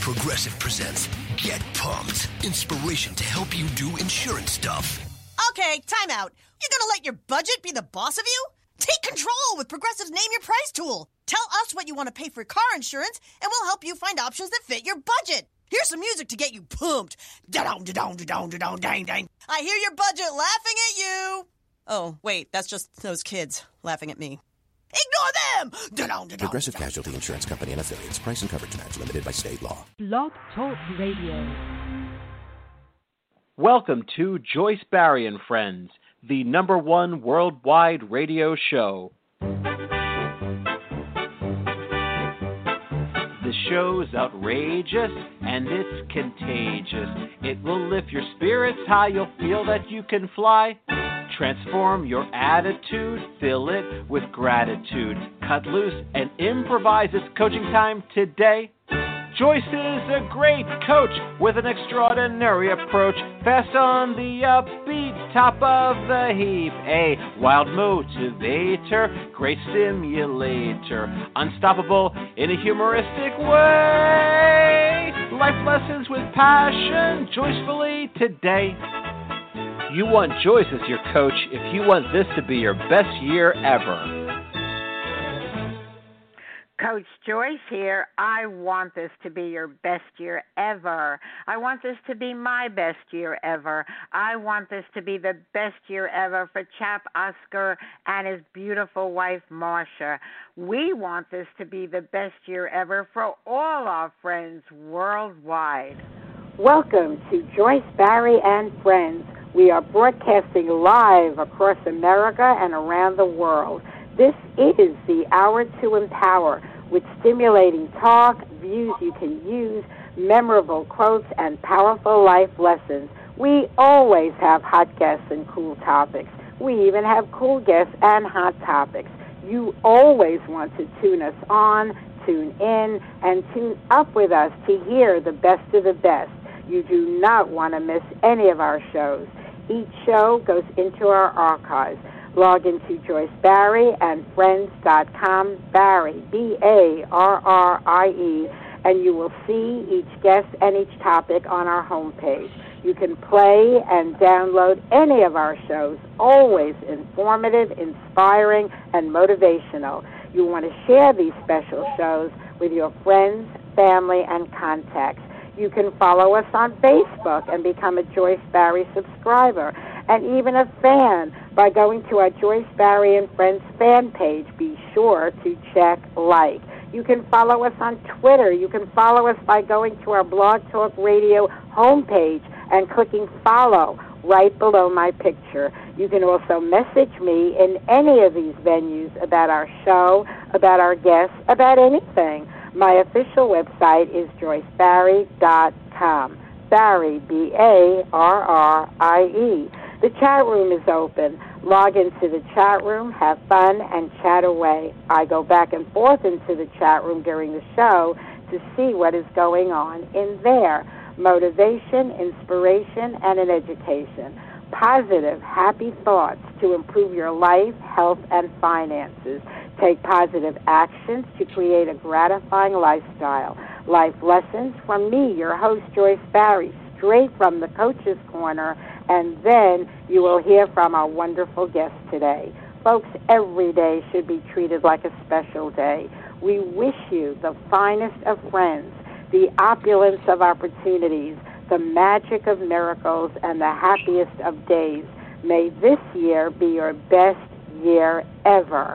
Progressive presents Get Pumped. Inspiration to help you do insurance stuff. Okay, time out. You're gonna let your budget be the boss of you? Take control with Progressive's Name Your Price tool. Tell us what you want to pay for car insurance, and we'll help you find options that fit your budget. Here's some music to get you pumped. Da-dong, da-dong, da-dong, da-dong, dang, dang. I hear your budget laughing at you. Oh, wait, that's just those kids laughing at me. Ignore them! Da-dong, da-dong, Progressive Casualty Insurance Company and Affiliates. Price and coverage match limited by state law. Blog Talk Radio. Welcome to Joyce Barry and Friends, the #1 worldwide radio show. The show's outrageous and it's contagious. It will lift your spirits high, you'll feel that you can fly. Transform your attitude, fill it with gratitude. Cut loose and improvise. It's coaching time today. Joyce is a great coach with an extraordinary approach. Fast on the upbeat, top of the heap. A wild motivator, great stimulator. Unstoppable in a humoristic way. Life lessons with passion, joyfully today. You want Joyce as your coach if you want this to be your best year ever. Coach Joyce here. I want this to be your best year ever. I want this to be my best year ever. I want this to be the best year ever for Chap Oscar and his beautiful wife, Marcia. We want this to be the best year ever for all our friends worldwide. Welcome to Joyce Barry and Friends. We are broadcasting live across America and around the world. This is the Hour to Empower, with stimulating talk, views you can use, memorable quotes, and powerful life lessons. We always have hot guests and cool topics. We even have cool guests and hot topics. You always want to tune us on, tune in, and tune up with us to hear the best of the best. You do not want to miss any of our shows. Each show goes into our archives. Log into Joyce Barry and Friends.com, Barry, B-A-R-R-I-E, and you will see each guest and each topic on our homepage. You can play and download any of our shows, always informative, inspiring, and motivational. You want to share these special shows with your friends, family, and contacts. You can follow us on Facebook and become a Joyce Barry subscriber, and even a fan by going to our Joyce Barry and Friends fan page. Be sure to check like. You can follow us on Twitter. You can follow us by going to our Blog Talk Radio homepage and clicking follow right below my picture. You can also message me in any of these venues about our show, about our guests, about anything. My official website is joycebarry.com. Barry, B-A-R-R-I-E. The chat room is open. Log into the chat room, have fun, and chat away. I go back and forth into the chat room during the show to see what is going on in there. Motivation, inspiration, and an education. Positive, happy thoughts to improve your life, health, and finances. Take positive actions to create a gratifying lifestyle. Life lessons from me, your host, Joyce Barry, straight from the Coach's Corner, and then you will hear from our wonderful guest today. Folks, every day should be treated like a special day. We wish you the finest of friends, the opulence of opportunities, the magic of miracles, and the happiest of days. May this year be your best year ever.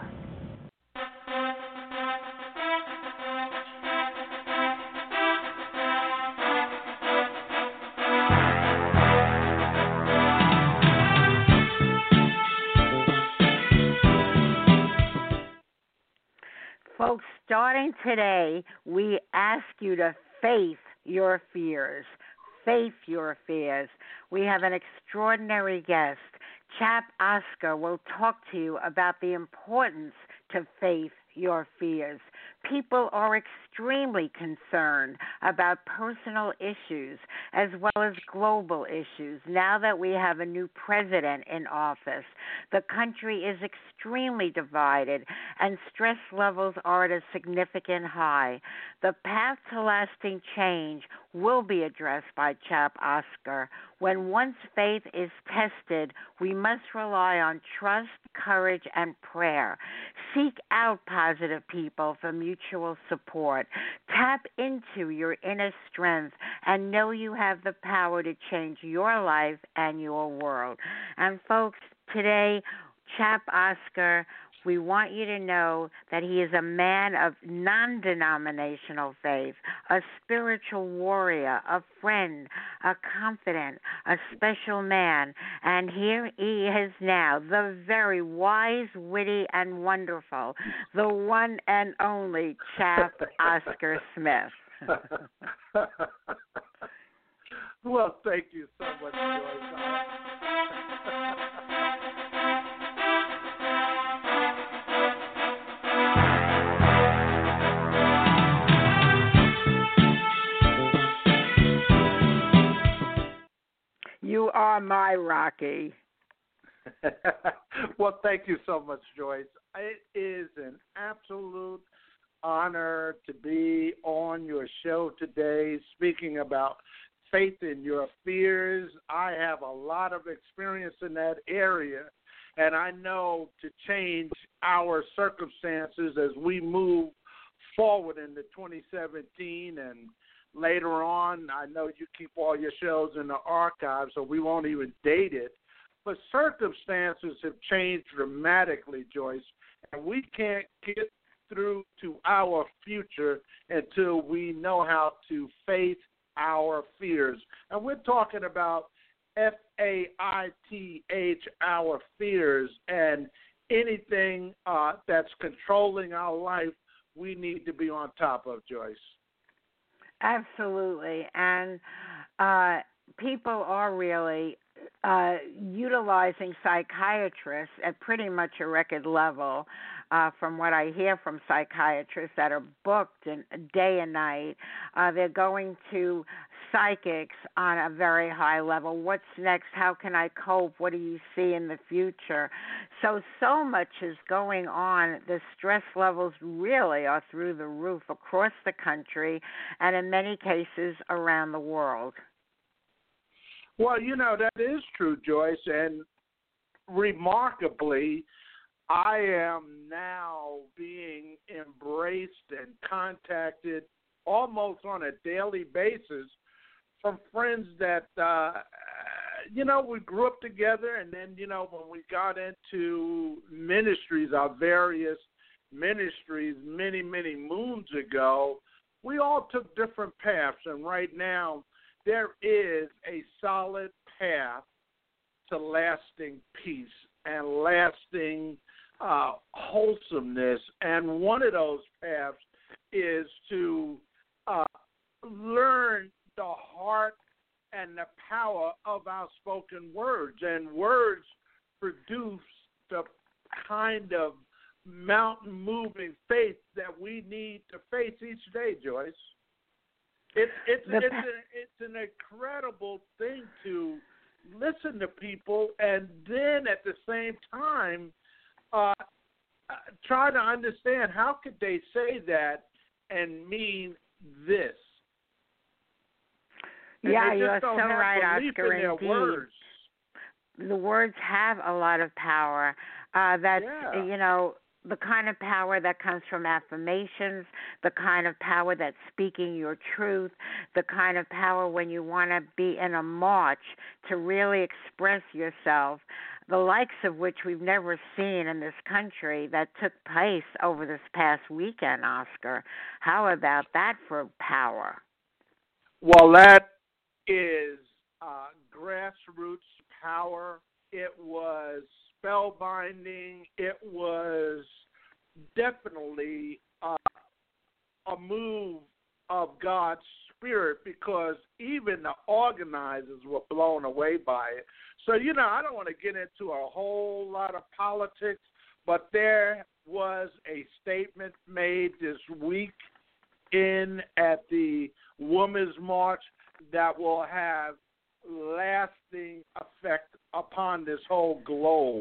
Folks, starting today, we ask you to face your fears. Face your fears. We have an extraordinary guest. Chap Oscar will talk to you about the importance to face your fears. People are extremely concerned about personal issues as well as global issues. Now that we have a new president in office, the country is extremely divided and stress levels are at a significant high. The path to lasting change will be addressed by Chap Oscar. When one's faith is tested, we must rely on trust, courage, and prayer. Seek out positive people for mutual support. Tap into your inner strength and know you have the power to change your life and your world. And folks, today, Chap Oscar, we want you to know that he is a man of non-denominational faith, a spiritual warrior, a friend, a confidant, a special man. And here he is now, the very wise, witty, and wonderful, the one and only Chap Oscar Smith. Well, thank you so much, Joyce. You are my Rocky. Well, thank you so much, Joyce. It is an absolute honor to be on your show today speaking about faith in your fears. I have a lot of experience in that area, and I know to change our circumstances as we move forward into 2017 and later on. I know you keep all your shows in the archive, so we won't even date it. But circumstances have changed dramatically, Joyce, and we can't get through to our future until we know how to face our fears. And we're talking about FAITH, our fears, and anything that's controlling our life, we need to be on top of, Joyce. Absolutely. And people are really utilizing psychiatrists at pretty much a record level. From what I hear from psychiatrists that are booked day and night, they're going to psychics on a very high level. What's next? How can I cope? What do you see in the future? So much is going on. The stress levels really are through the roof across the country and in many cases around the world. Well, that is true, Joyce, and remarkably, I am now being embraced and contacted almost on a daily basis from friends that, we grew up together, and then, when we got into ministries, our various ministries many, many moons ago, we all took different paths, and right now there is a solid path to lasting peace and lasting wholesomeness, and one of those paths is to learn the heart and the power of our spoken words, and words produce the kind of mountain-moving faith that we need to face each day, Joyce. It's an incredible thing to listen to people and then at the same time try to understand how could they say that and mean this. And yeah, you're so right, Oscar, indeed. Words. The words have a lot of power. That's, the kind of power that comes from affirmations, the kind of power that's speaking your truth, the kind of power when you want to be in a march to really express yourself, the likes of which we've never seen in this country that took place over this past weekend, Oscar. How about that for power? Well, that is grassroots power. It was spellbinding. It was definitely a move of God's Spirit, because even the organizers were blown away by it. So, I don't want to get into a whole lot of politics, but there was a statement made this week at the Women's March that will have lasting effect upon this whole globe.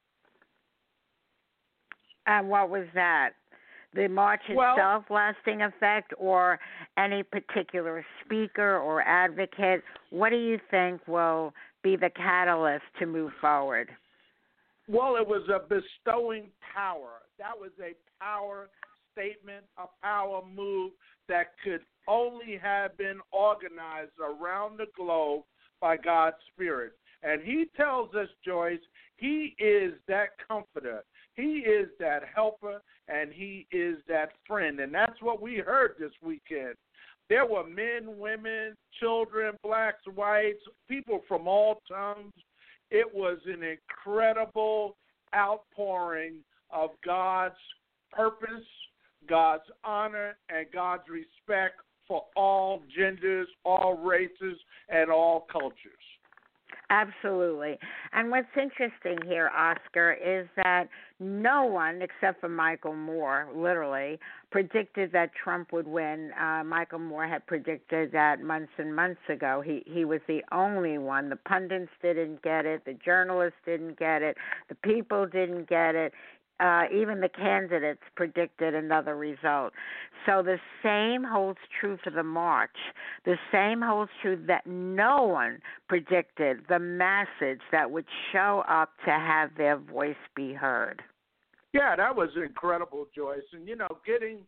And what was that? The march itself lasting effect, or any particular speaker or advocate? What do you think will be the catalyst to move forward? Well, it was a bestowing power. That was a power statement, a power move that could only have been organized around the globe by God's Spirit. And he tells us, Joyce, he is that comforter. He is that helper, and he is that friend. And that's what we heard this weekend. There were men, women, children, blacks, whites, people from all tongues. It was an incredible outpouring of God's purpose, God's honor, and God's respect for all genders, all races, and all cultures. Absolutely. And what's interesting here, Oscar, is that no one, except for Michael Moore, literally, predicted that Trump would win. Michael Moore had predicted that months and months ago. He was the only one. The pundits didn't get it. The journalists didn't get it. The people didn't get it. Even the candidates predicted another result. So the same holds true for the march. The same holds true that no one predicted the message that would show up to have their voice be heard. Yeah, that was incredible, Joyce. And, you know, getting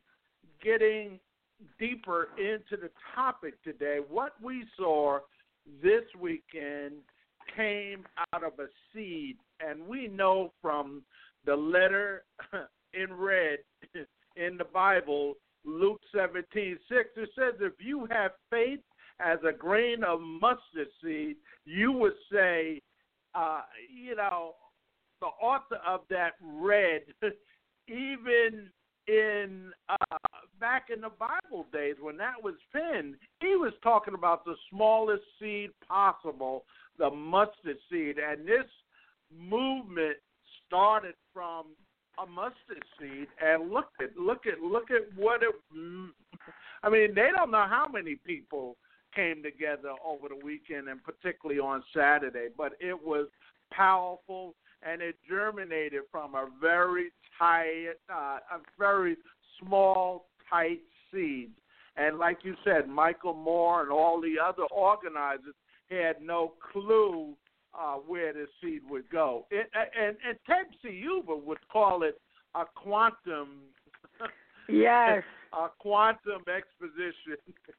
deeper into the topic today, what we saw this weekend came out of a seed. And we know from the letter in red in the Bible, Luke 17:6, it says, if you have faith as a grain of mustard seed, you would say, the author of that read, even in back in the Bible days when that was penned, he was talking about the smallest seed possible, the mustard seed. And this movement started from a mustard seed, and look at what it. I mean, they don't know how many people came together over the weekend, and particularly on Saturday, but it was powerful, and it germinated from a very tight, a very small, tight seed. And like you said, Michael Moore and all the other organizers had no clue where the seed would go. And Ted Siuba would call it a quantum. Yes. A quantum exposition.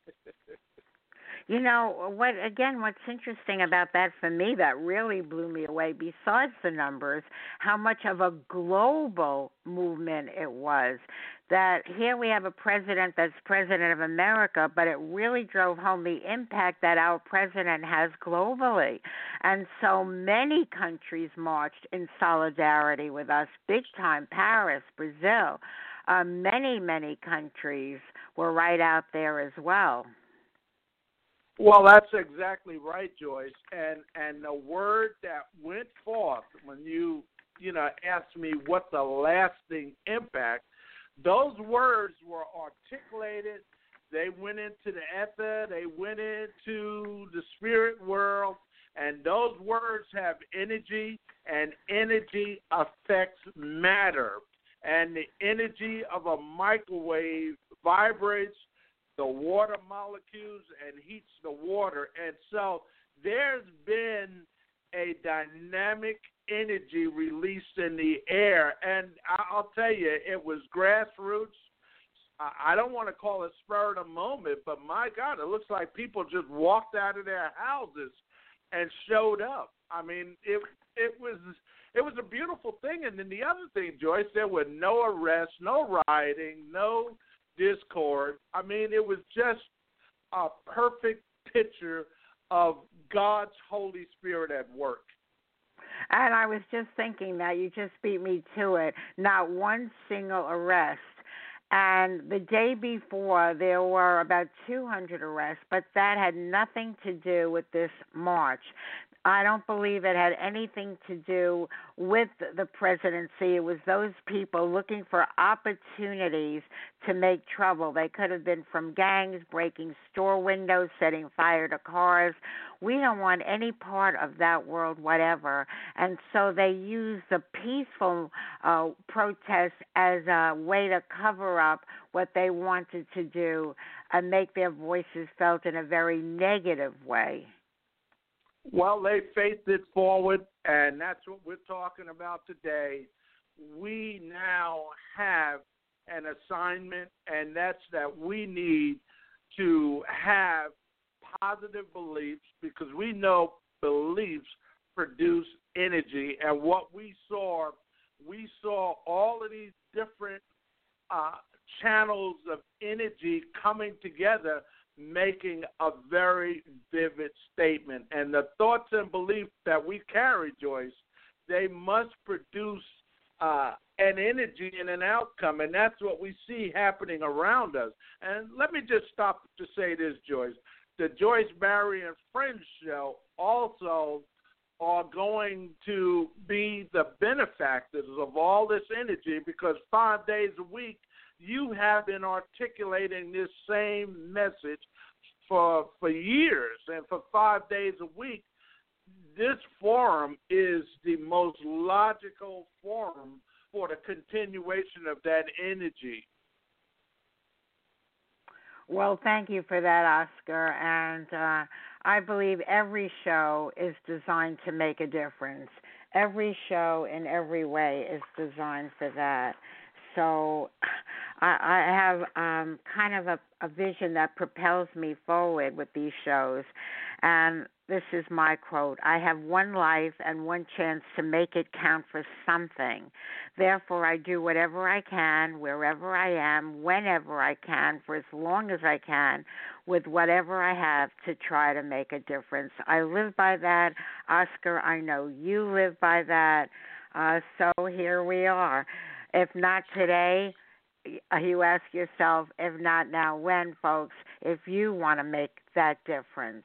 You know, what's interesting about that for me that really blew me away, besides the numbers, how much of a global movement it was. That here we have a president that's president of America, but it really drove home the impact that our president has globally. And so many countries marched in solidarity with us, big time. Paris, Brazil, many countries were right out there as well. Well, that's exactly right, Joyce. And the word that went forth when you asked me what the lasting impact, those words were articulated. They went into the ether. They went into the spirit world. And those words have energy, and energy affects matter. And the energy of a microwave vibrates the water molecules and heats the water. And so there's been a dynamic energy released in the air. And I'll tell you, it was grassroots. I don't want to call it spur of the moment, but my God, it looks like people just walked out of their houses and showed up. I mean, it was a beautiful thing. And then the other thing, Joyce, there were no arrests, no rioting, no discord. I mean, it was just a perfect picture of God's Holy Spirit at work. And I was just thinking that you just beat me to it. Not one single arrest. And the day before, there were about 200 arrests, but that had nothing to do with this march. I don't believe it had anything to do with the presidency. It was those people looking for opportunities to make trouble. They could have been from gangs, breaking store windows, setting fire to cars. We don't want any part of that world, whatever. And so they used the peaceful protest as a way to cover up what they wanted to do and make their voices felt in a very negative way. Well, they faced it forward, and that's what we're talking about today. We now have an assignment, and that's that we need to have positive beliefs because we know beliefs produce energy. And what we saw all of these different channels of energy coming together, making a very vivid statement. And the thoughts and beliefs that we carry, Joyce, they must produce an energy and an outcome, and that's what we see happening around us. And let me just stop to say this, Joyce. The Joyce Barrie and Friends show also are going to be the benefactors of all this energy because 5 days a week you have been articulating this same message for years, and for 5 days a week, this forum is the most logical forum for the continuation of that energy. Well, thank you for that, Oscar. And I believe every show is designed to make a difference. Every show in every way is designed for that. So I have kind of a vision that propels me forward with these shows. And this is my quote: I have one life and one chance to make it count for something. Therefore, I do whatever I can, wherever I am, whenever I can, for as long as I can, with whatever I have to try to make a difference. I live by that. Oscar, I know you live by that. So here we are. If not today, you ask yourself, if not now, when, folks, if you want to make that difference.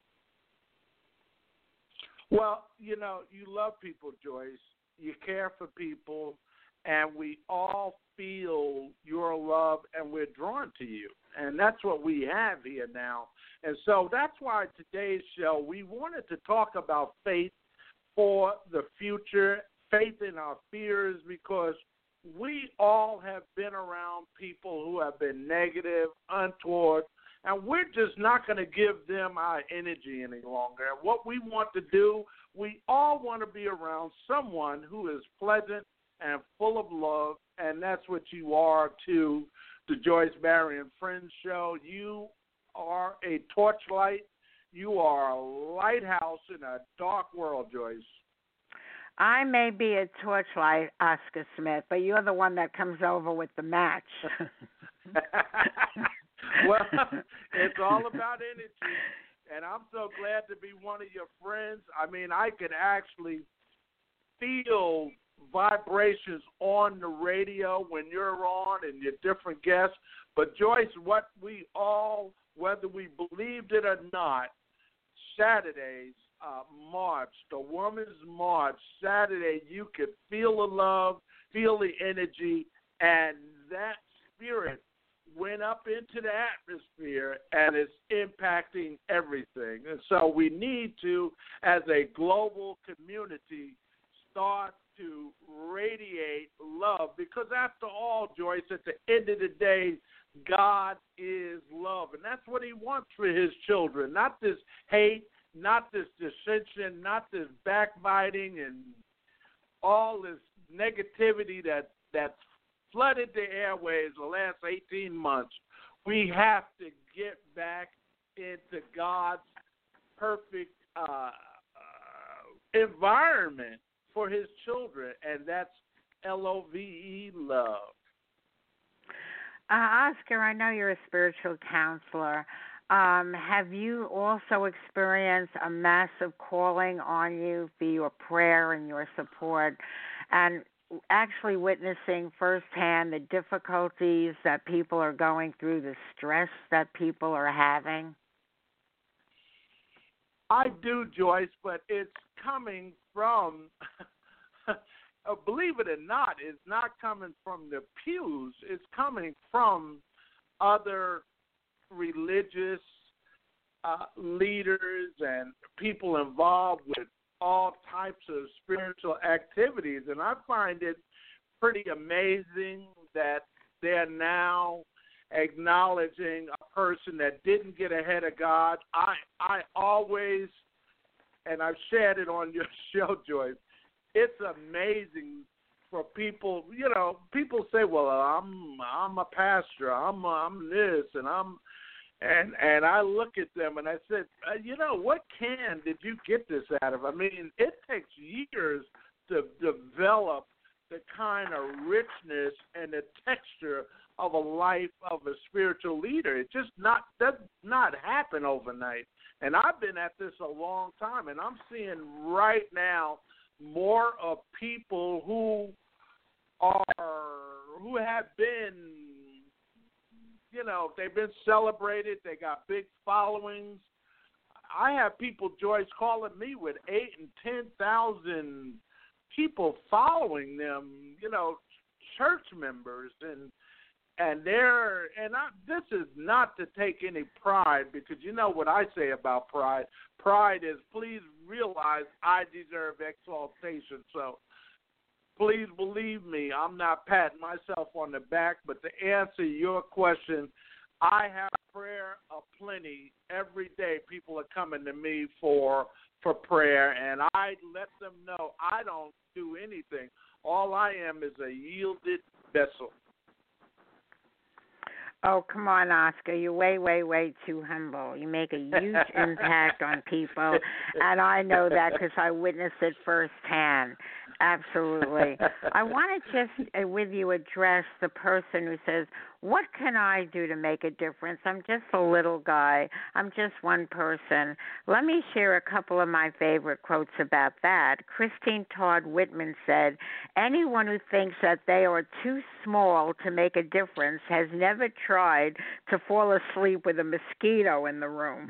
Well, you love people, Joyce. You care for people, and we all feel your love, and we're drawn to you. And that's what we have here now. And so that's why today's show, we wanted to talk about faith for the future, faith in our fears, because we all have been around people who have been negative, untoward, and we're just not going to give them our energy any longer. And what we want to do, we all want to be around someone who is pleasant and full of love, and that's what you are to the Joyce Barrie and Friends show. You are a torchlight. You are a lighthouse in a dark world, Joyce. I may be a torchlight, Oscar Smith, but you're the one that comes over with the match. Well, it's all about energy, and I'm so glad to be one of your friends. I mean, I can actually feel vibrations on the radio when you're on and your different guests. But, Joyce, what we all, whether we believed it or not, Saturdays, March, the Women's March, Saturday, you could feel the love, feel the energy, and that spirit went up into the atmosphere and it's impacting everything. And so we need to, as a global community, start to radiate love because after all, Joyce, at the end of the day, God is love. And that's what he wants for his children, not this hate, not this dissension, not this backbiting and all this negativity that's flooded the airways the last 18 months. We have to get back into God's perfect environment for his children, and that's LOVE, love. Oscar, I know you're a spiritual counselor. Have you also experienced a massive calling on you for your prayer and your support? And actually witnessing firsthand the difficulties that people are going through, the stress that people are having? I do, Joyce, but it's coming from, believe it or not, it's not coming from the pews. It's coming from other religious leaders and people involved with all types of spiritual activities. And I find it pretty amazing that they're now acknowledging a person that didn't get ahead of God. I always, and I've shared it on your show, Joyce, it's amazing for people, people say, well, I'm a pastor, I'm this, and and I look at them and I said, what can did you get this out of? I mean, it takes years to develop the kind of richness and the texture of a life of a spiritual leader. It just does not happen overnight. And I've been at this a long time, and I'm seeing right now more of people who have been, they've been celebrated. They got big followings. I have people, Joyce, calling me with 8,000 and 10,000 people following them, church members, this is not to take any pride, because you know what I say about pride. Pride is, please realize I deserve exaltation. So please believe me, I'm not patting myself on the back, but to answer your question, I have prayer aplenty. Every day people are coming to me for prayer, and I let them know I don't do anything. All I am is a yielded vessel. Oh, come on, Oscar. You're way, way, way too humble. You make a huge impact on people, and I know that because I witnessed it firsthand. Absolutely. I want to just, with you, address the person who says, what can I do to make a difference? I'm just a little guy. I'm just one person. Let me share a couple of my favorite quotes about that. Christine Todd Whitman said, anyone who thinks that they are too small to make a difference has never tried to fall asleep with a mosquito in the room.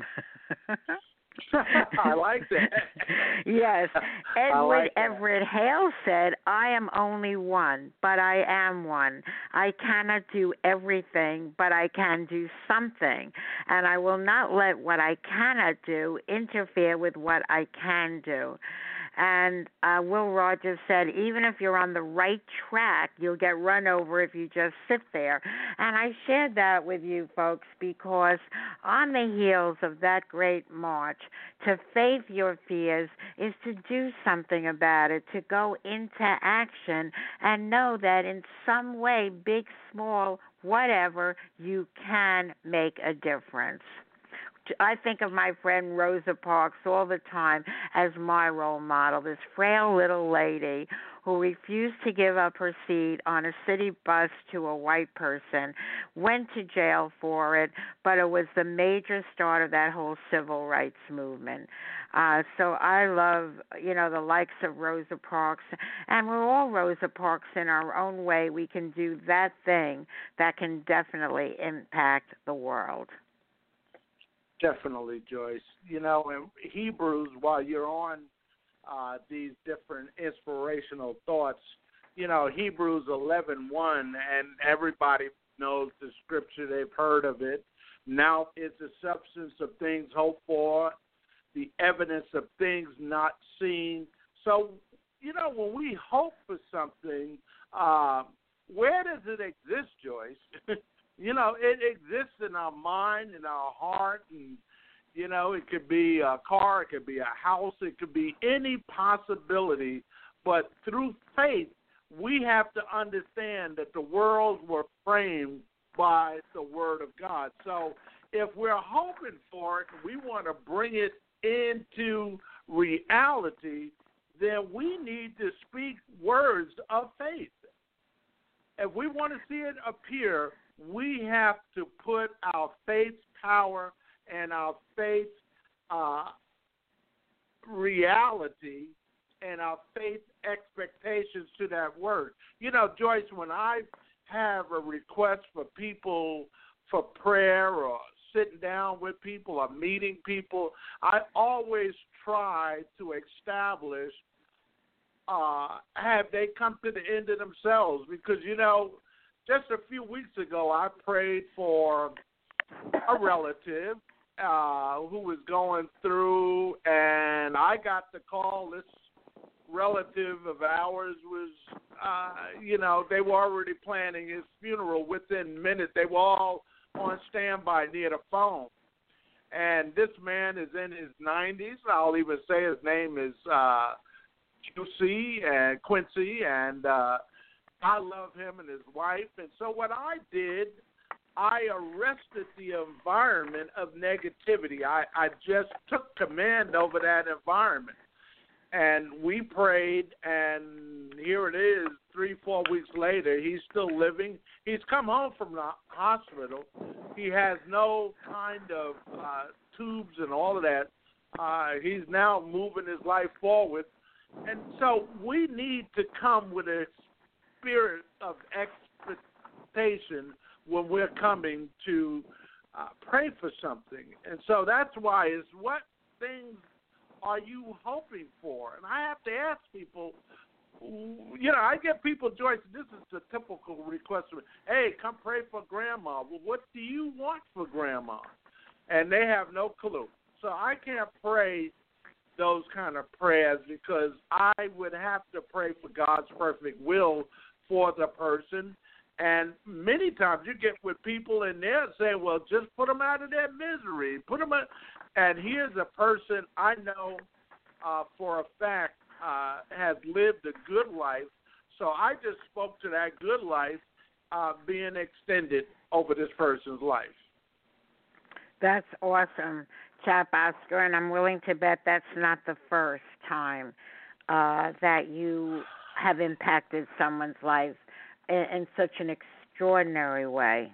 I like that. Yes. Edward like that. Everett Hale said, I am only one, but I am one. I cannot do everything, but I can do something. And I will not let what I cannot do interfere with what I can do. And Will Rogers said, even if you're on the right track, you'll get run over if you just sit there. And I shared that with you folks because on the heels of that great march, to face your fears is to do something about it, to go into action and know that in some way, big, small, whatever, you can make a difference. I think of my friend Rosa Parks all the time as my role model, this frail little lady who refused to give up her seat on a city bus to a white person, went to jail for it, but it was the major start of that whole civil rights movement. So I love, the likes of Rosa Parks, and we're all Rosa Parks in our own way. We can do that thing that can definitely impact the world. Definitely, Joyce. In Hebrews, while you're on these different inspirational thoughts, Hebrews 11:1, and everybody knows the scripture. They've heard of it. Now is the substance of things hoped for, the evidence of things not seen. So, when we hope for something, where does it exist, Joyce? It exists in our mind, in our heart, and, it could be a car, it could be a house, it could be any possibility. But through faith, we have to understand that the worlds were framed by the Word of God. So if we're hoping for it, we want to bring it into reality, then we need to speak words of faith. If we want to see it appear, we have to put our faith's power and our faith's reality and our faith expectations to that word. You know, Joyce, when I have a request for people for prayer or sitting down with people or meeting people, I always try to establish have they come to the end of themselves. Because, you know, just a few weeks ago I prayed for a relative who was going through, and I got the call. This relative of ours was, they were already planning his funeral within minutes. They were all on standby near the phone. And this man is in his 90s. I'll even say his name is QC and Quincy, and I love him and his wife. And so what I did, I arrested the environment of negativity. I just took command over that environment. And we prayed, and here it is, 3-4 weeks later, he's still living. He's come home from the hospital. He has no kind of tubes and all of that. He's now moving his life forward. And so we need to come with a spirit of expectation when we're coming to pray for something. And so that's why is what things are you hoping for? And I have to ask people, I get people, Joyce, this is the typical request. Hey, come pray for Grandma. Well, what do you want for Grandma? And they have no clue. So I can't pray those kind of prayers because I would have to pray for God's perfect will for the person. And many times you get with people and they're saying, well, just put them out of their misery. Put them out. And here's a person I know for a fact has lived a good life. So I just spoke to that good life being extended over this person's life. That's awesome, Chap Oscar, and I'm willing to bet that's not the first time that you have impacted someone's life in such an extraordinary way.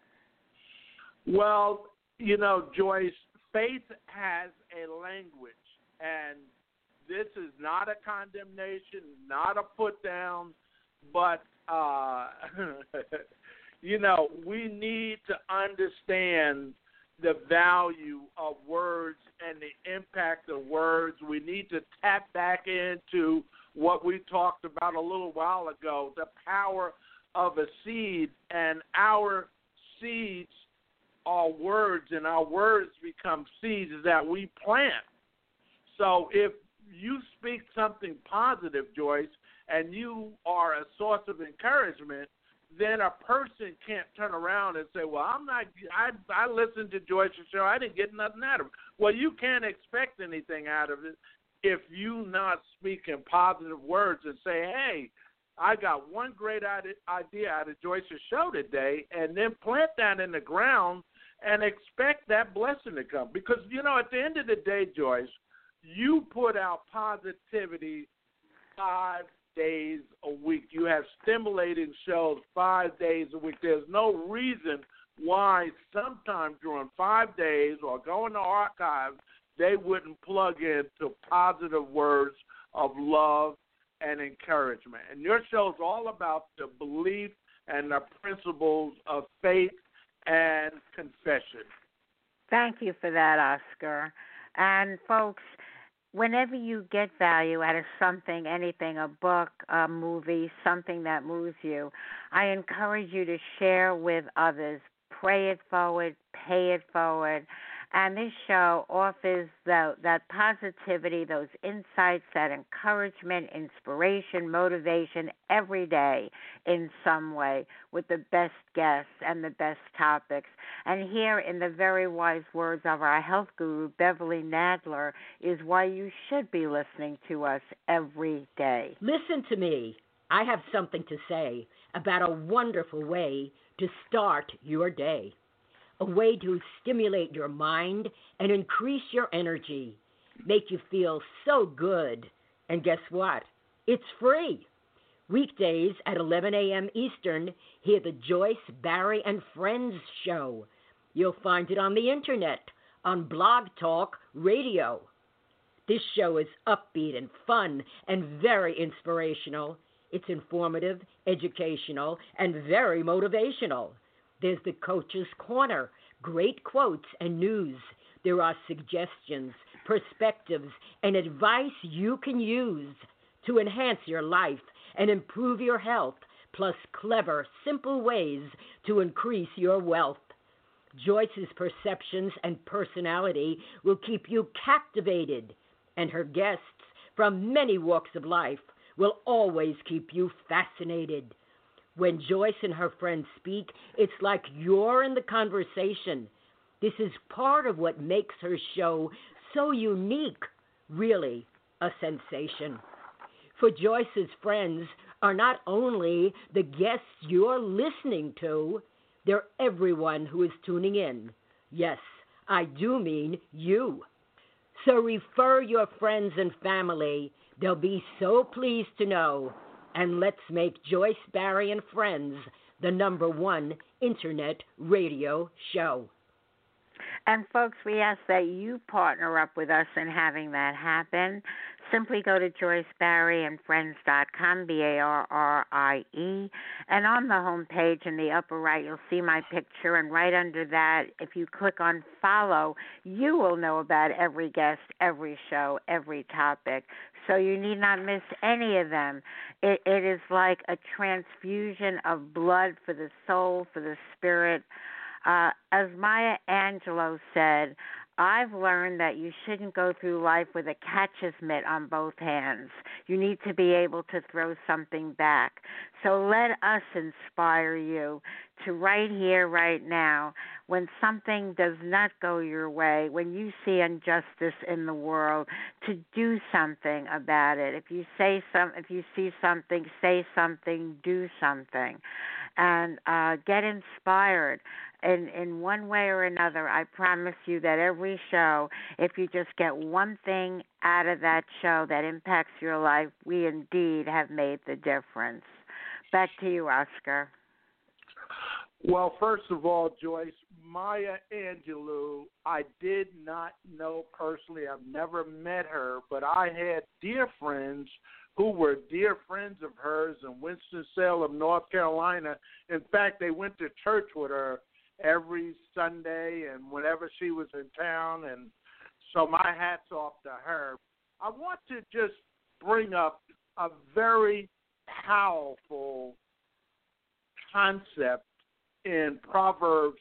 Well, Joyce, faith has a language, and this is not a condemnation, not a put down, but, we need to understand the value of words and the impact of words. We need to tap back into what we talked about a little while ago, the power of a seed, and our seeds are words, and our words become seeds that we plant. So if you speak something positive, Joyce, and you are a source of encouragement, then a person can't turn around and say, well, I listened to Joyce's show, I didn't get nothing out of it. Well, you can't expect anything out of it if you not speaking positive words and say, hey, I got one great idea out of Joyce's show today, and then plant that in the ground and expect that blessing to come. Because, at the end of the day, Joyce, you put out positivity 5 days a week. You have stimulating shows 5 days a week. There's no reason why sometime during 5 days or go in the archives, they wouldn't plug into positive words of love and encouragement. And your show is all about the belief and the principles of faith and confession. Thank you for that, Oscar. And folks, whenever you get value out of something, anything, a book, a movie, something that moves you, I encourage you to share with others. Pray it forward, pay it forward. And this show offers that positivity, those insights, that encouragement, inspiration, motivation every day in some way with the best guests and the best topics. And here in the very wise words of our health guru, Beverly Nadler, is why you should be listening to us every day. Listen to me. I have something to say about a wonderful way to start your day. A way to stimulate your mind and increase your energy, make you feel so good. And guess what? It's free. Weekdays at 11 a.m. Eastern, hear the Joyce, Barry, and Friends show. You'll find it on the internet, on Blog Talk Radio. This show is upbeat and fun and very inspirational. It's informative, educational, and very motivational. There's the Coach's Corner, great quotes and news. There are suggestions, perspectives, and advice you can use to enhance your life and improve your health, plus clever, simple ways to increase your wealth. Joyce's perceptions and personality will keep you captivated, and her guests from many walks of life will always keep you fascinated. When Joyce and her friends speak, it's like you're in the conversation. This is part of what makes her show so unique, really a sensation. For Joyce's friends are not only the guests you're listening to, they're everyone who is tuning in. Yes, I do mean you. So refer your friends and family. They'll be so pleased to know. And let's make Joyce Barrie and Friends the #1 internet radio show. And folks, we ask that you partner up with us in having that happen. Simply go to JoyceBarrieandFriends.com, BARRIE, and on the home page in the upper right, you'll see my picture, and right under that, if you click on follow, you will know about every guest, every show, every topic, so you need not miss any of them. It is like a transfusion of blood for the soul, for the spirit. As Maya Angelou said, I've learned that you shouldn't go through life with a catcher's mitt on both hands. You need to be able to throw something back. So let us inspire you to right here, right now, when something does not go your way, when you see injustice in the world, to do something about it. If you see something, say something, do something, and get inspired. In one way or another, I promise you that every show, if you just get one thing out of that show that impacts your life, we indeed have made the difference. Back to you, Oscar. Well, first of all, Joyce, Maya Angelou, I did not know personally. I've never met her, but I had dear friends who were dear friends of hers in Winston-Salem, North Carolina. In fact, they went to church with her every Sunday and whenever she was in town, and so my hat's off to her. I want to just bring up a very powerful concept in Proverbs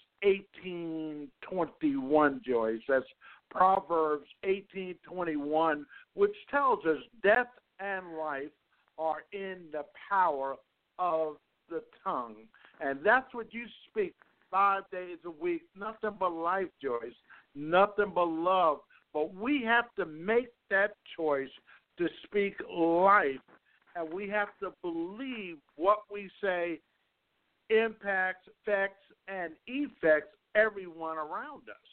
18:21, Joyce. That's Proverbs 18:21, which tells us death and life are in the power of the tongue. And that's what you speak 5 days a week. Nothing but life, Joyce. Nothing but love. But we have to make that choice to speak life. And we have to believe what we say impacts, affects, and effects everyone around us.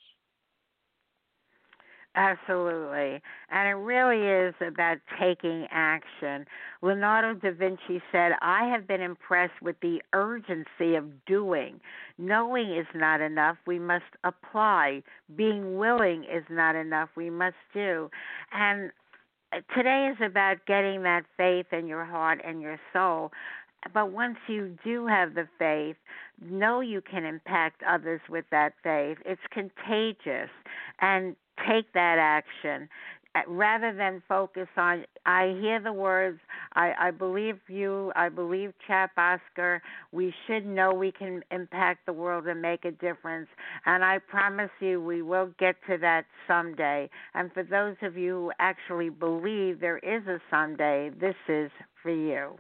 Absolutely. And it really is about taking action. Leonardo da Vinci said, I have been impressed with the urgency of doing. Knowing is not enough. We must apply. Being willing is not enough. We must do. And today is about getting that faith in your heart and your soul. But once you do have the faith, know you can impact others with that faith. It's contagious. And take that action rather than focus on, I hear the words, I believe you, I believe Chap Oscar, we should know we can impact the world and make a difference. And I promise you we will get to that someday. And for those of you who actually believe there is a someday, this is for you.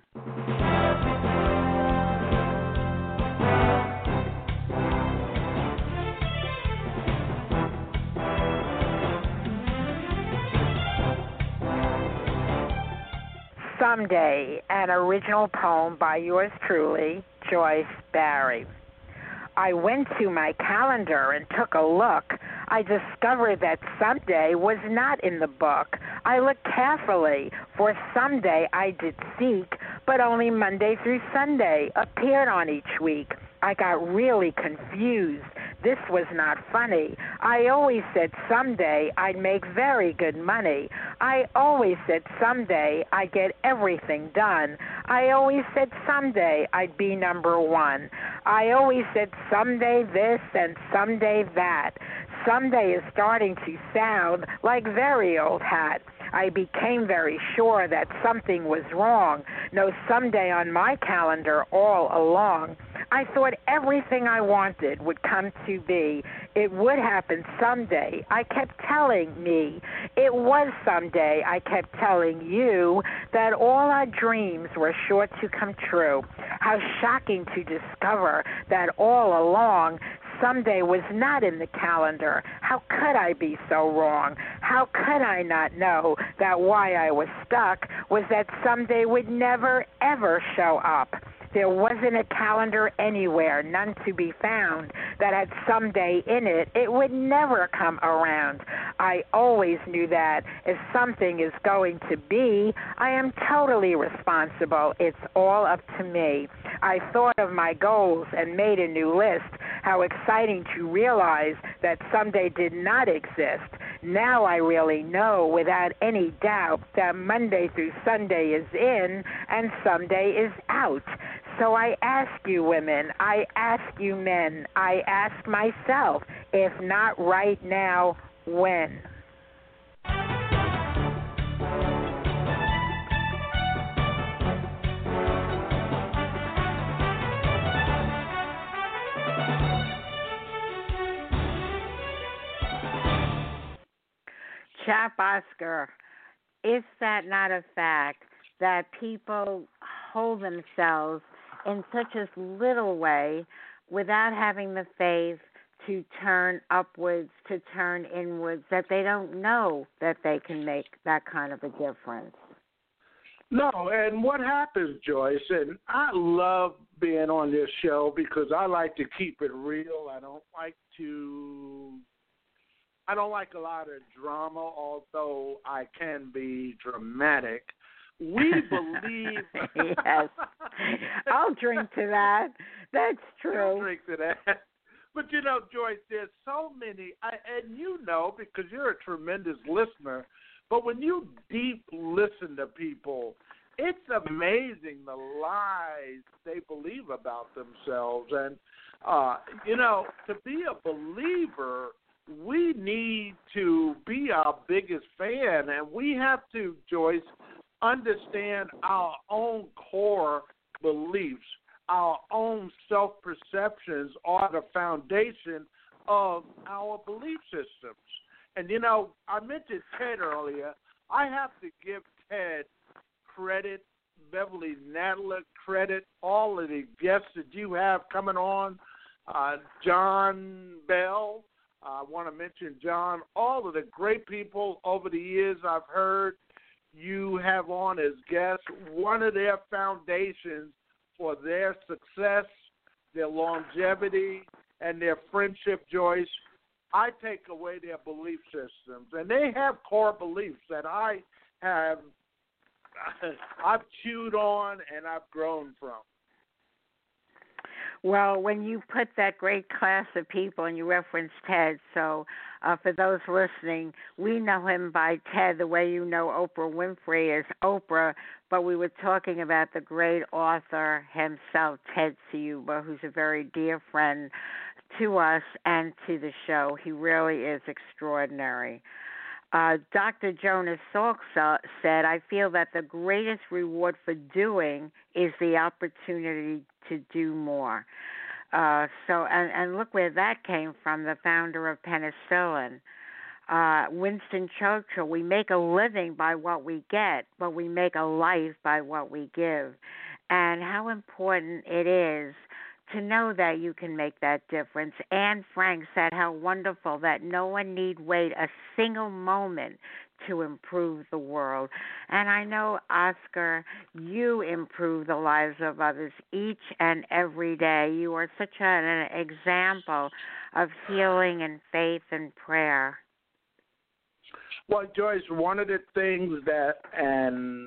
Someday, an original poem by yours truly, Joyce Barrie. I went to my calendar and took a look. I discovered that someday was not in the book. I looked carefully, for someday I did seek, but only Monday through Sunday appeared on each week. I got really confused. This was not funny. I always said someday I'd make very good money. I always said someday I'd get everything done. I always said someday I'd be number one. I always said someday this and someday that. Someday is starting to sound like very old hat. I became very sure that something was wrong. No someday on my calendar all along. I thought everything I wanted would come to be. It would happen someday. I kept telling me. It was someday. I kept telling you that all our dreams were sure to come true. How shocking to discover that all along someday was not in the calendar. How could I be so wrong? How could I not know that why I was stuck was that someday would never, ever show up? There wasn't a calendar anywhere, none to be found, that had someday in it. It would never come around. I always knew that if something is going to be, I am totally responsible. It's all up to me. I thought of my goals and made a new list. How exciting to realize that someday did not exist. Now I really know without any doubt that Monday through Sunday is in and someday is out. So I ask you women, I ask you men, I ask myself, if not right now, when? Chap Oscar, is that not a fact that people hold themselves in such a little way without having the faith to turn upwards, to turn inwards, that they don't know that they can make that kind of a difference? No, and what happens, Joyce, and I love being on this show because I like to keep it real. I don't like a lot of drama, although I can be dramatic. We believe. Yes. I'll drink to that. That's true. I'll drink to that. But, Joyce, there's so many, and because you're a tremendous listener, but when you deep listen to people, it's amazing the lies they believe about themselves. And, to be a believer, we need to be our biggest fan, and we have to, Joyce, understand our own core beliefs. Our own self-perceptions are the foundation of our belief systems. And, I mentioned Ted earlier. I have to give Ted credit, Beverly Nadler credit, all of the guests that you have coming on, John Bell. I want to mention John, all of the great people over the years I've heard you have on as guests. One of their foundations for their success, their longevity, and their friendship, Joyce, I take away their belief systems. And they have core beliefs that I've chewed on and I've grown from. Well, when you put that great class of people, and you referenced Ted, so for those listening, we know him by Ted the way you know Oprah Winfrey is Oprah, but we were talking about the great author himself, Ted Ciuba, who's a very dear friend to us and to the show. He really is extraordinary. Dr. Jonas Salk said, I feel that the greatest reward for doing is the opportunity to do more. And look where that came from, the founder of penicillin. Winston Churchill, we make a living by what we get, but we make a life by what we give. And how important it is to know that you can make that difference. Anne Frank said how wonderful that no one need wait a single moment to improve the world. And I know, Oscar, you improve the lives of others each and every day. You are such an example of healing and faith and prayer. Well, Joyce, one of the things that, and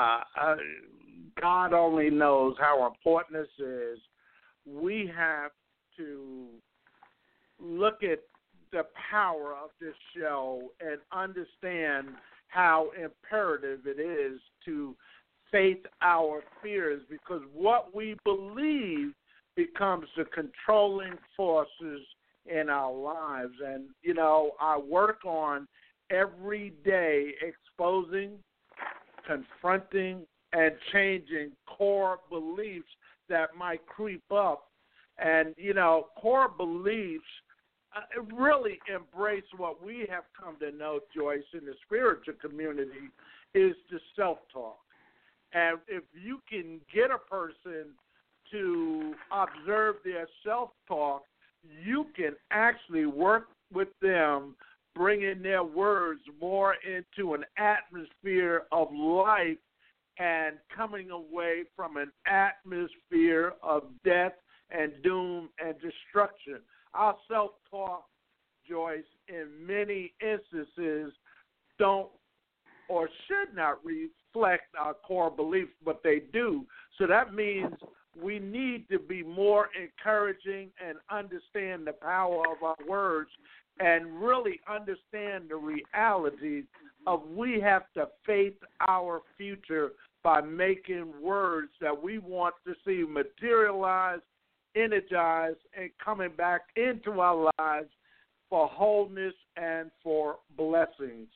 God only knows how important this is, we have to look at the power of this show and understand how imperative it is to face our fears, because what we believe becomes the controlling forces in our lives. And, you know, I work on every day exposing, confronting, and changing core beliefs that might creep up. And, you know, core beliefs really embrace what we have come to know, Joyce, in the spiritual community, is the self-talk. And if you can get a person to observe their self-talk, you can actually work with them, bringing their words more into an atmosphere of life and coming away from an atmosphere of death and doom and destruction. Our self-talk, Joyce, in many instances don't or should not reflect our core beliefs, but they do. So that means we need to be more encouraging and understand the power of our words and really understand the reality of we have to face our future by making words that we want to see materialize, energize, and coming back into our lives for wholeness and for blessings.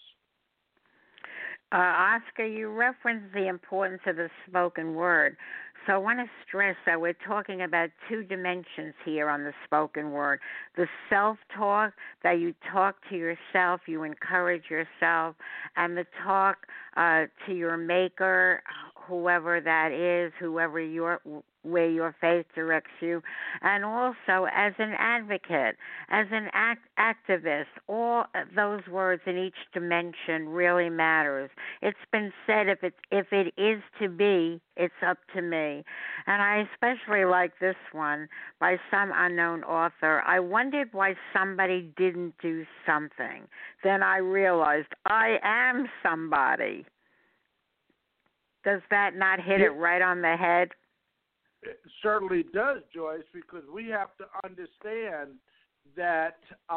Oscar, you referenced the importance of the spoken word. So I want to stress that we're talking about two dimensions here on the spoken word. The self-talk, that you talk to yourself, you encourage yourself, and the talk to your maker, whoever that is, where your faith directs you, and also as an advocate, as an activist. All those words in each dimension really matters. It's been said, if it is to be, it's up to me. And I especially like this one by some unknown author. I wondered why somebody didn't do something. Then I realized I am somebody. Does that not hit it right on the head? It certainly does, Joyce, because we have to understand that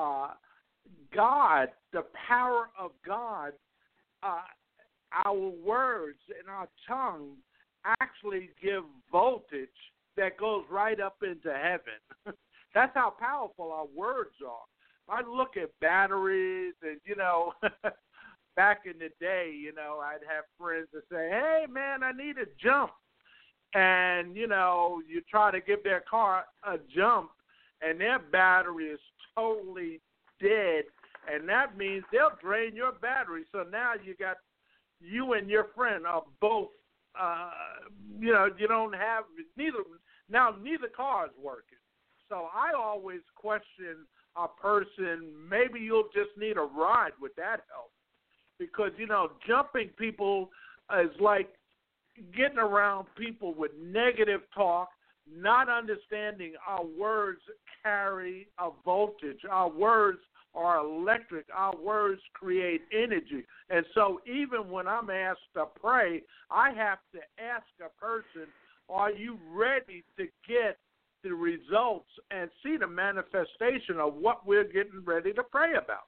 God, the power of God, our words and our tongue actually give voltage that goes right up into heaven. That's how powerful our words are. I look at batteries and, you know, back in the day, you know, I'd have friends that say, hey, man, I need a jump. And, you know, you try to give their car a jump, and their battery is totally dead, and that means they'll drain your battery. So now you and your friend are both, you know, you don't have neither car is working. So I always question a person, maybe you'll just need a ride with that help. Because, you know, jumping people is like getting around people with negative talk, not understanding our words carry a voltage. Our words are electric. Our words create energy. And so even when I'm asked to pray, I have to ask a person, are you ready to get the results and see the manifestation of what we're getting ready to pray about?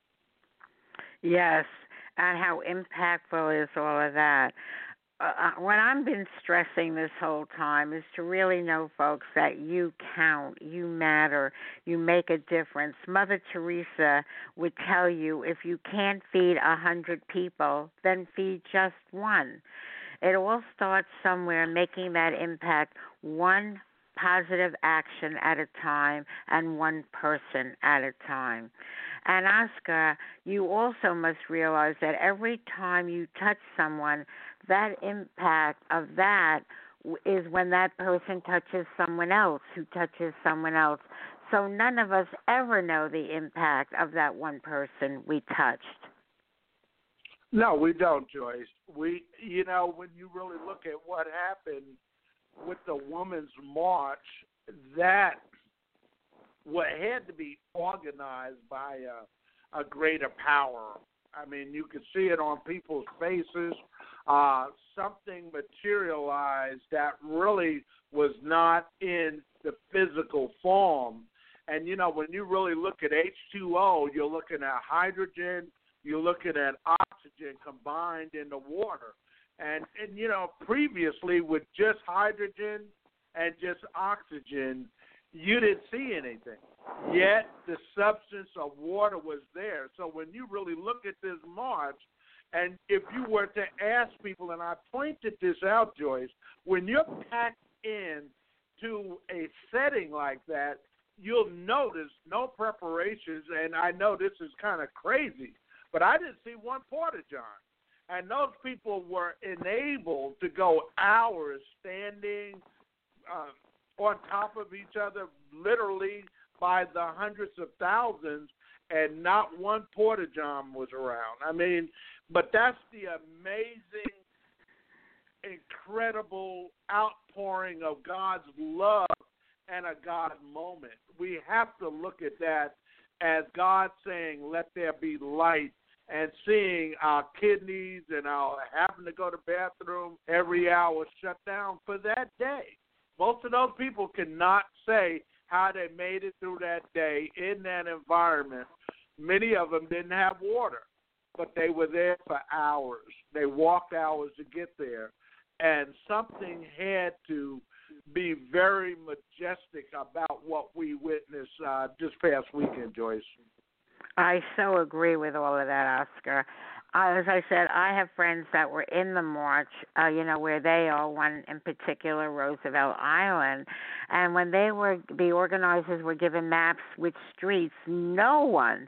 Yes, and how impactful is all of that. What I've been stressing this whole time is to really know, folks, that you count, you matter, you make a difference. Mother Teresa would tell you, if you can't feed 100 people, then feed just one. It all starts somewhere, making that impact one positive action at a time and one person at a time. And Oscar, you also must realize that every time you touch someone, that impact of that is when that person touches someone else who touches someone else. So none of us ever know the impact of that one person we touched. No, we don't, Joyce. You know, when you really look at what happened with the Women's March, that what had to be organized by a greater power. I mean, you could see it on people's faces. Something materialized that really was not in the physical form. And, when you really look at H2O, you're looking at hydrogen, you're looking at oxygen combined in the water. And previously with just hydrogen and just oxygen, you didn't see anything. Yet the substance of water was there. So when you really look at this march, and if you were to ask people, and I pointed this out, Joyce, when you're packed in to a setting like that, you'll notice no preparations, and I know this is kind of crazy, but I didn't see one porta-john. And those people were enabled to go hours standing on top of each other, literally by the hundreds of thousands, and not one porta-john was around. I mean, but that's the amazing, incredible outpouring of God's love and a God moment. We have to look at that as God saying, let there be light, and seeing our kidneys and our having to go to the bathroom every hour shut down for that day. Most of those people cannot say how they made it through that day in that environment. Many of them didn't have water, but they were there for hours. They walked hours to get there, and something had to be very majestic about what we witnessed this past weekend, Joyce. I so agree with all of that, Oscar. As I said, I have friends that were in the march, where they are, one in particular, Roosevelt Island. And when the organizers were given maps with streets, no one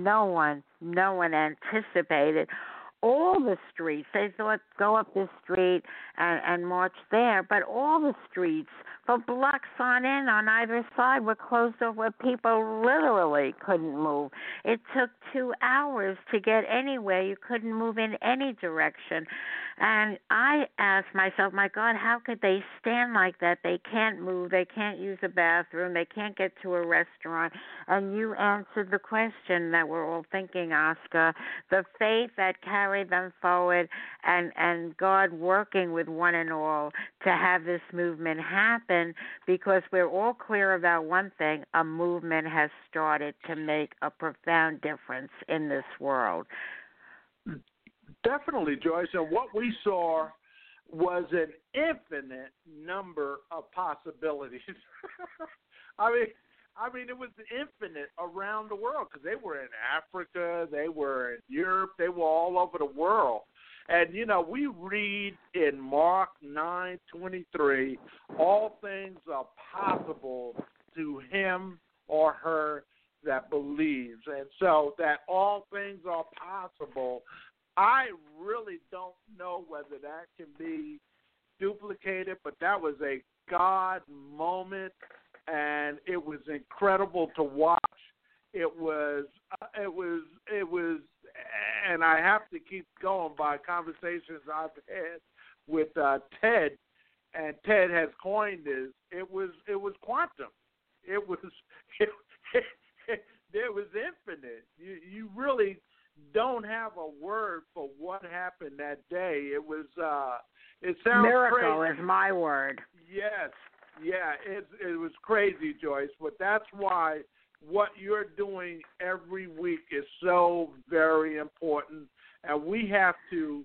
anticipated all the streets. They thought, go up this street and march there, but all the streets for blocks on end on either side were closed off where people literally couldn't move. It took 2 hours to get anywhere. You couldn't move in any direction. And I asked myself, my God, how could they stand like that? They can't move. They can't use a bathroom. They can't get to a restaurant. And you answered the question that we're all thinking, Oscar. The faith that carried them forward and God working with one and all to have this movement happen, because we're all clear about one thing: a movement has started to make a profound difference in this world. Definitely, Joyce. And what we saw was an infinite number of possibilities. I mean, it was infinite around the world, because they were in Africa, they were in Europe, they were all over the world. And, we read in Mark 9:23, all things are possible to him or her that believes. And so that all things are possible, I really don't know whether that can be duplicated, but that was a God moment, and it was incredible to watch. It was, and I have to keep going by conversations I've had with Ted, and Ted has coined this. It was quantum. It was infinite. You really don't have a word for what happened that day. It was it sounds miracle crazy. Is my word. Yes, yeah, it was crazy, Joyce. But that's why what you're doing every week is so very important, and we have to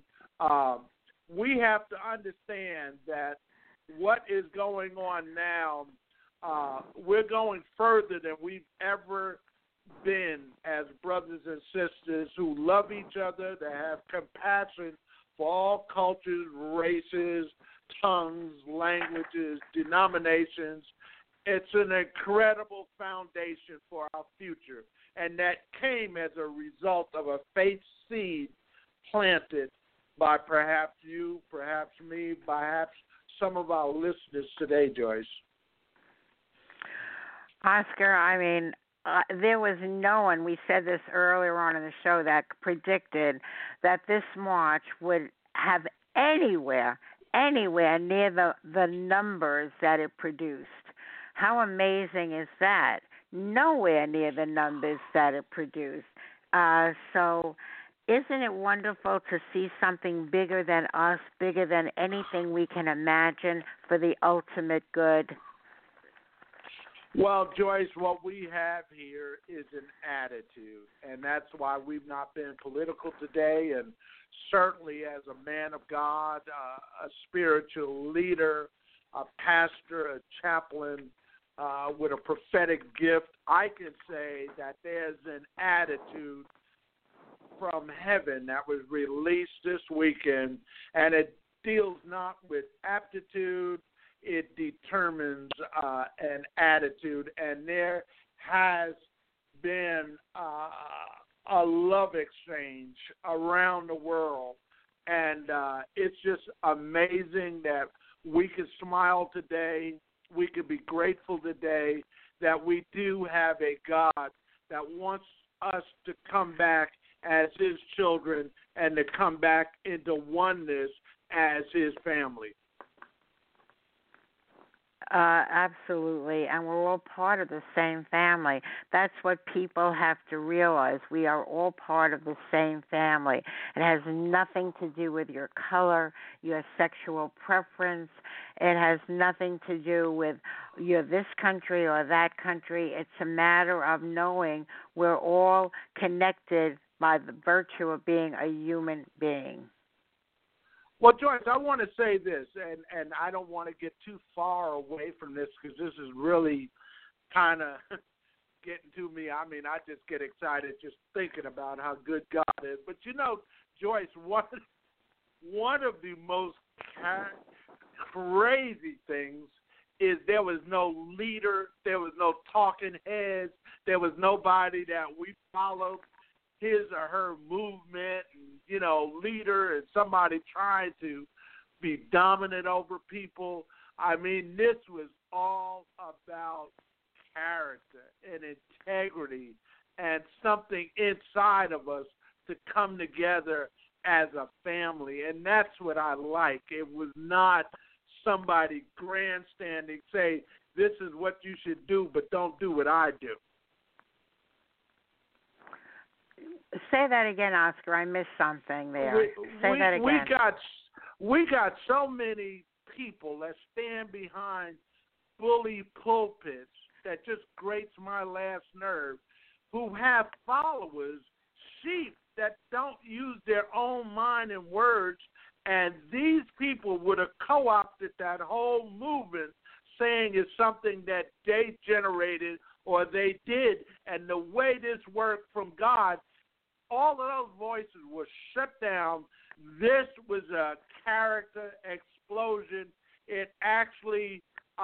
understand that what is going on now, we're going further than we've ever been as brothers and sisters who love each other, that have compassion for all cultures, races, tongues, languages, denominations. It's an incredible foundation for our future, and that came as a result of a faith seed planted by perhaps you, perhaps me, perhaps some of our listeners today, Joyce. Oscar, I mean, there was no one, we said this earlier on in the show, that predicted that this march would have anywhere near the numbers that it produced. How amazing is that? Nowhere near the numbers that it produced. So isn't it wonderful to see something bigger than us, bigger than anything we can imagine, for the ultimate good? Well, Joyce, what we have here is an attitude, and that's why we've not been political today. And certainly, as a man of God, a spiritual leader, a pastor, a chaplain with a prophetic gift, I can say that there's an attitude from heaven that was released this weekend, and it deals not with aptitude. It determines an attitude, and there has been a love exchange around the world, and it's just amazing that we can smile today, we can be grateful today that we do have a God that wants us to come back as his children and to come back into oneness as his family. Absolutely, and we're all part of the same family. That's what people have to realize. We are all part of the same family. It has nothing to do with your color, your sexual preference. It has nothing to do with you're this country or that country. It's a matter of knowing we're all connected by the virtue of being a human being. Well, Joyce, I want to say this, and I don't want to get too far away from this because this is really kind of getting to me. I mean, I just get excited just thinking about how good God is. But, you know, Joyce, one of the most crazy things is there was no leader, there was no talking heads, there was nobody that we followed his or her movement and, you know, leader and somebody trying to be dominant over people. I mean, this was all about character and integrity and something inside of us to come together as a family. And that's what I like. It was not somebody grandstanding, say, this is what you should do, but don't do what I do. Say that again, Oscar. I missed something there. Say that again. We got so many people that stand behind bully pulpits that just grates my last nerve, who have followers, sheep that don't use their own mind and words, and these people would have co-opted that whole movement saying it's something that they generated or they did, and the way this worked from God, all of those voices were shut down. This was a character explosion. It actually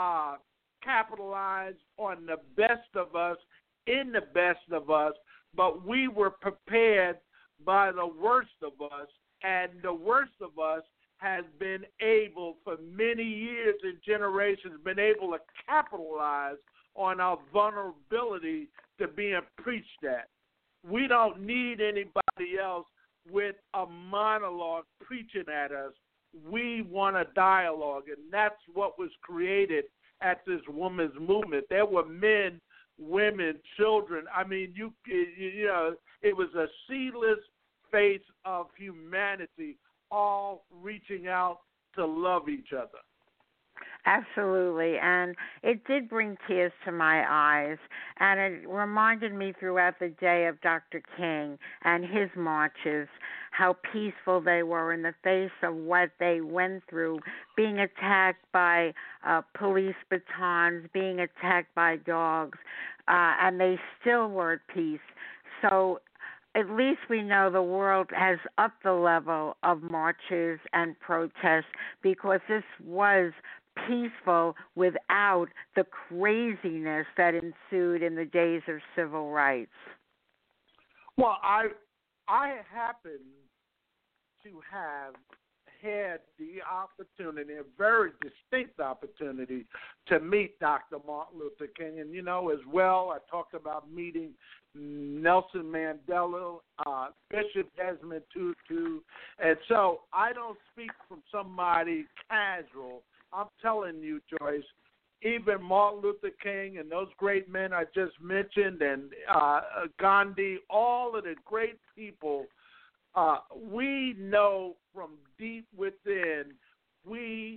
capitalized on the best of us in the best of us, but we were prepared by the worst of us, and the worst of us has been able for many years and generations been able to capitalize on our vulnerability to being preached at. We don't need anybody else with a monologue preaching at us. We want a dialogue, and that's what was created at this women's movement. There were men, women, children. I mean, you know, it was a seedless face of humanity, all reaching out to love each other. Absolutely, and it did bring tears to my eyes, and it reminded me throughout the day of Dr. King and his marches, how peaceful they were in the face of what they went through, being attacked by police batons, being attacked by dogs, and they still were at peace. So at least we know the world has upped the level of marches and protests, because this was peaceful without the craziness that ensued in the days of civil rights. Well, I happen to have had the opportunity, a very distinct opportunity, to meet Dr. Martin Luther King. And, you know, as well, I talked about meeting Nelson Mandela, Bishop Desmond Tutu. And so I don't speak from somebody casual. I'm telling you, Joyce, even Martin Luther King and those great men I just mentioned, and Gandhi, all of the great people, we know from deep within we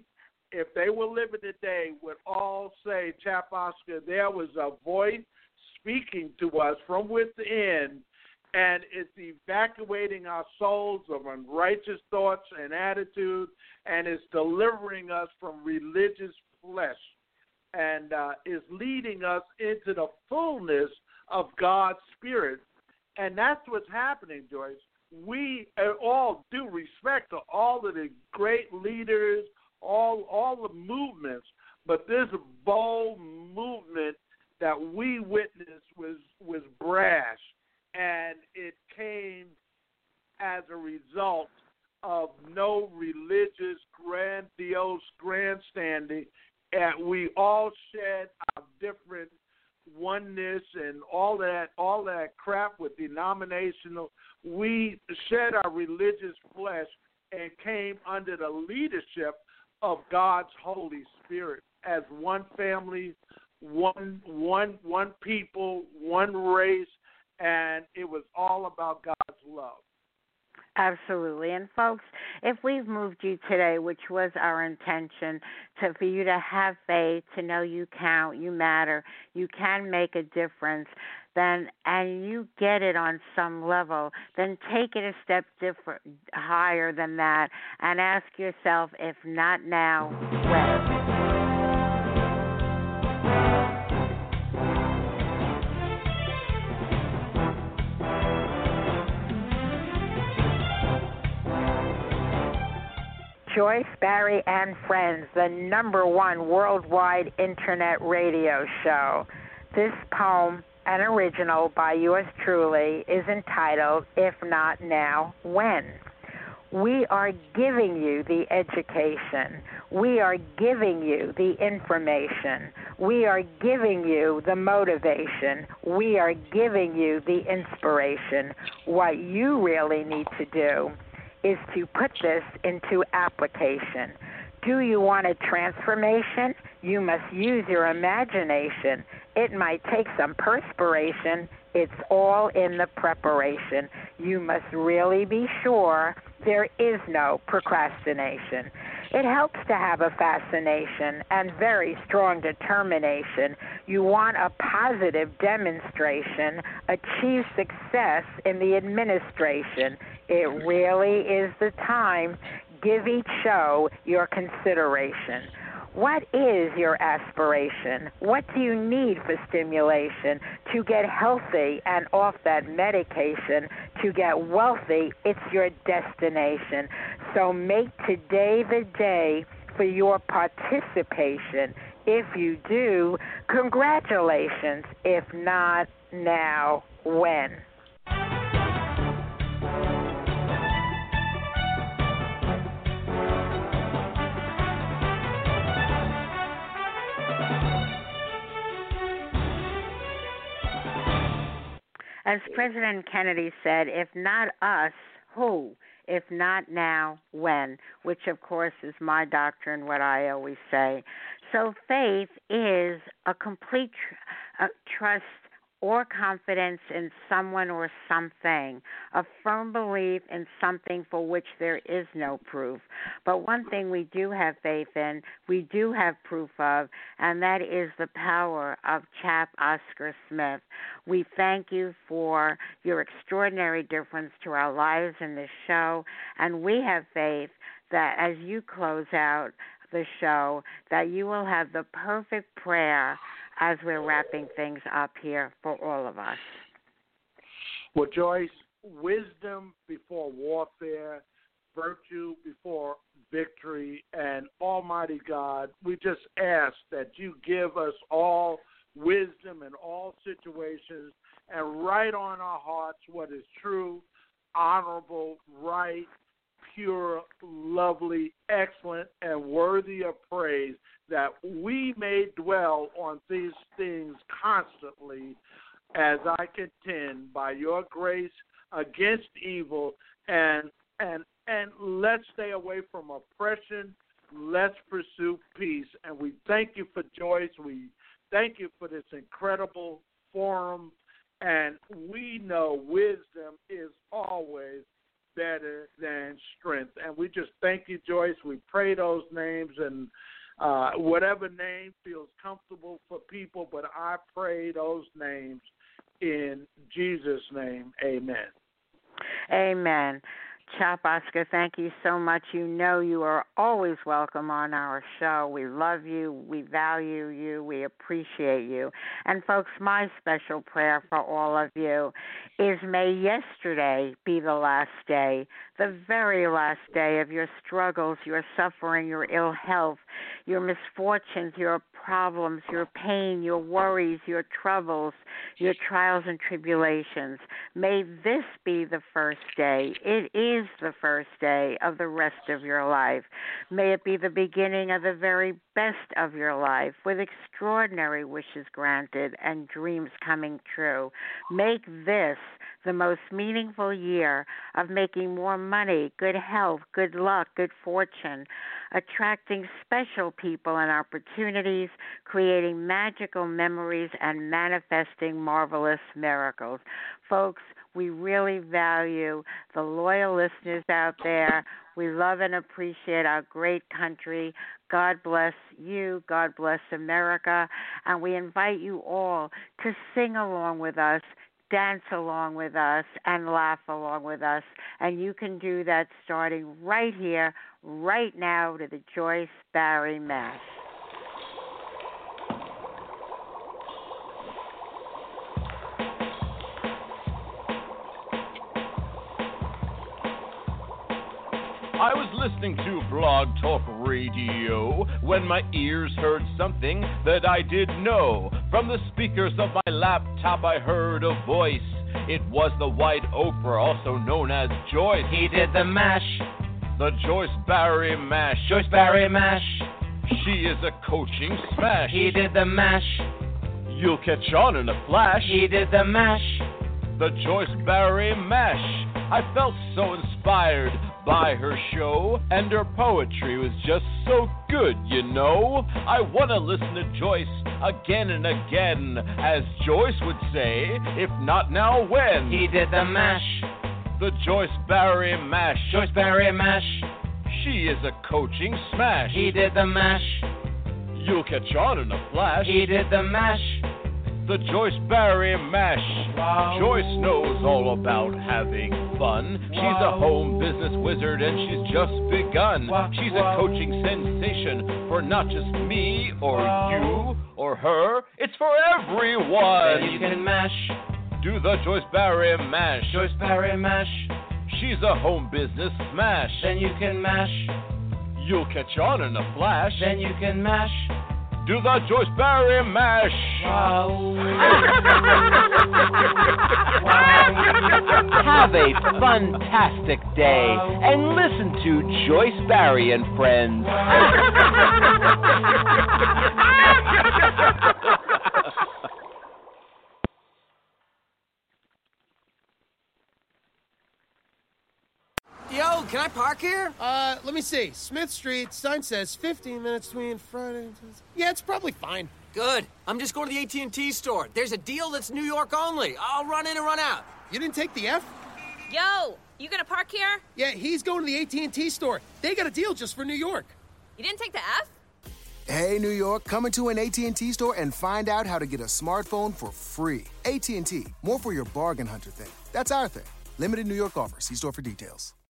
if they were living today, would all say, Chap Oscar, there was a voice speaking to us from within, and it's evacuating our souls of unrighteous thoughts and attitudes, and it's delivering us from religious flesh, and is leading us into the fullness of God's Spirit. And that's what's happening, Joyce. We all due respect to all of the great leaders, all the movements, but this bold movement that we witnessed was brash, and it came as a result of no religious, grandiose grandstanding, and we all shed our different oneness and all that crap with denominational. We shed our religious flesh and came under the leadership of God's Holy Spirit as one family, one people, one race, and it was all about God's love. Absolutely. And folks, if we've moved you today, which was our intention, for you to have faith, to know you count, you matter, you can make a difference, then, and you get it on some level, then take it a step higher than that and ask yourself, if not now, when? Joyce, Barry, and Friends, the #1 worldwide internet radio show. This poem, an original by yours truly, is entitled, If Not Now, When? We are giving you the education. We are giving you the information. We are giving you the motivation. We are giving you the inspiration. What you really need to do is to put this into application. Do you want a transformation? You must use your imagination. It might take some perspiration. It's all in the preparation. You must really be sure there is no procrastination. It helps to have a fascination and very strong determination. You want a positive demonstration, achieve success in the administration. It really is the time. Give each show your consideration. What is your aspiration? What do you need for stimulation to get healthy and off that medication? To get wealthy, it's your destination. So make today the day for your participation. If you do, congratulations. If not, now, when? As President Kennedy said, if not us, who? If not now, when? Which, of course, is my doctrine, what I always say. So faith is a complete trust or confidence in someone or something, a firm belief in something for which there is no proof. But one thing we do have faith in, we do have proof of, and that is the power of Chap Oscar Smith. We thank you for your extraordinary difference to our lives in this show, and we have faith that as you close out the show, that you will have the perfect prayer as we're wrapping things up here for all of us. Well, Joyce, wisdom before warfare, virtue before victory, and Almighty God, we just ask that you give us all wisdom in all situations and write on our hearts what is true, honorable, right, pure, lovely, excellent, and worthy of praise, that we may dwell on these things constantly as I contend by your grace against evil, and let's stay away from oppression. Let's pursue peace. And we thank you for Joyce. We thank you for this incredible forum, and we know wisdom is always better than strength. And we just thank you, Joyce. We pray those names, and Whatever name feels comfortable for people, but I pray those names in Jesus' name. Amen. Amen. Chap Oscar, thank you so much. You know you are always welcome on our show. We love you. We value you. We appreciate you. And, folks, my special prayer for all of you is may yesterday be the last day, the very last day of your struggles, your suffering, your ill health, your misfortunes, your problems, your pain, your worries, your troubles, your trials and tribulations. May this be the first day. It is the first day of the rest of your life. May it be the beginning of the very best of your life, with extraordinary wishes granted and dreams coming true. Make this the most meaningful year of making more money, good health, good luck, good fortune, attracting special people and opportunities, creating magical memories, and manifesting marvelous miracles. Folks, we really value the loyal listeners out there. We love and appreciate our great country. God bless you. God bless America. And we invite you all to sing along with us, dance along with us, and laugh along with us. And you can do that starting right here, right now, to the Joyce Barrie Mash. I was listening to Blog Talk Radio when my ears heard something that I didn't know. From the speakers of my laptop I heard a voice. It was the White Oprah, also known as Joyce. He did the mash, the Joyce Barrie Mash. Joyce Barrie Mash. She is a coaching smash. He did the mash. You'll catch on in a flash. He did the mash, the Joyce Barrie Mash. I felt so inspired by her show, and her poetry was just so good, you know. I want to listen to Joyce again and again, as Joyce would say, if not now, when? He did the mash, the Joyce Barrie Mash. Joyce Barrie Mash. She is a coaching smash. He did the mash. You'll catch on in a flash. He did the mash, the Joyce Barrie Mash. Wow. Joyce knows all about having fun. Wow. She's a home business wizard and she's just begun. Wow. She's a coaching sensation for not just me or you or her. It's for everyone. Then you can mash. Do the Joyce Barrie Mash. Joyce Barrie Mash. She's a home business smash. Then you can mash. You'll catch on in a flash. Then you can mash. Do the Joyce Barrie Mash. Wow. Have a fantastic day and listen to Joyce Barrie and Friends. Yo, can I park here? Let me see. Smith Street, sign says 15 minutes between Friday and Tuesday. Yeah, it's probably fine. Good. I'm just going to the AT&T store. There's a deal that's New York only. I'll run in and run out. You didn't take the F? Yo, you gonna park here? Yeah, he's going to the AT&T store. They got a deal just for New York. You didn't take the F? Hey, New York, come into an AT&T store and find out how to get a smartphone for free. AT&T, more for your bargain hunter thing. That's our thing. Limited New York offer. See store for details.